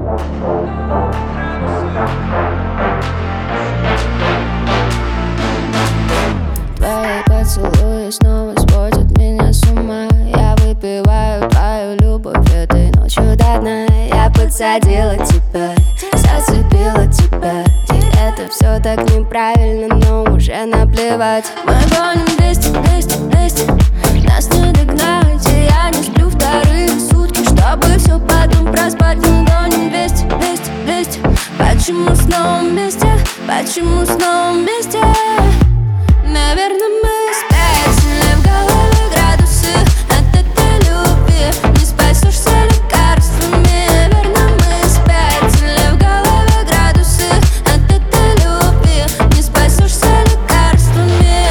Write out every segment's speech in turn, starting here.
Твои поцелуи снова сводят меня с ума. Я выпиваю твою любовь этой ночью до дна. Я подсадила тебя, зацепила тебя. И это все так неправильно, но уже наплевать. Мы гоним 200, 200, 200. Нас не догнать, и я не сплю вторые сутки, чтобы все потом проспать. Мы гоним 200, 200, 200. Почему снова вместе? Почему снова вместе? Наверное, мы спятили в голове градусы от этой любви. Не спасешься лекарствами. Наверное, мы спятили в голове градусы от этой любви. Не спасешься лекарствами.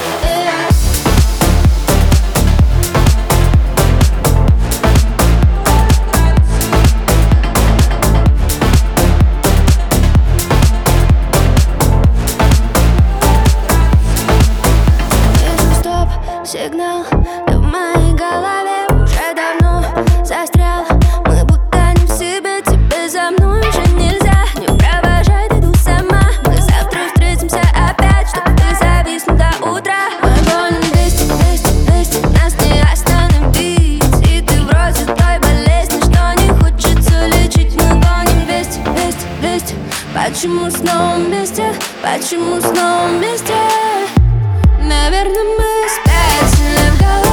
Сигнал, ты в моей голове уже давно застрял. Мы будто не в себе, тебе за мной уже нельзя. Не провожай, ты иду сама. Мы завтра встретимся опять, чтобы ты зависнул до утра. Мы гоним 200, 200, 200. Нас не остановить. И ты вроде той болезни, что не хочется лечить. Мы гоним 200, 200, 200. Почему снова вместе? Почему снова вместе? Наверное, мы спятили в голове.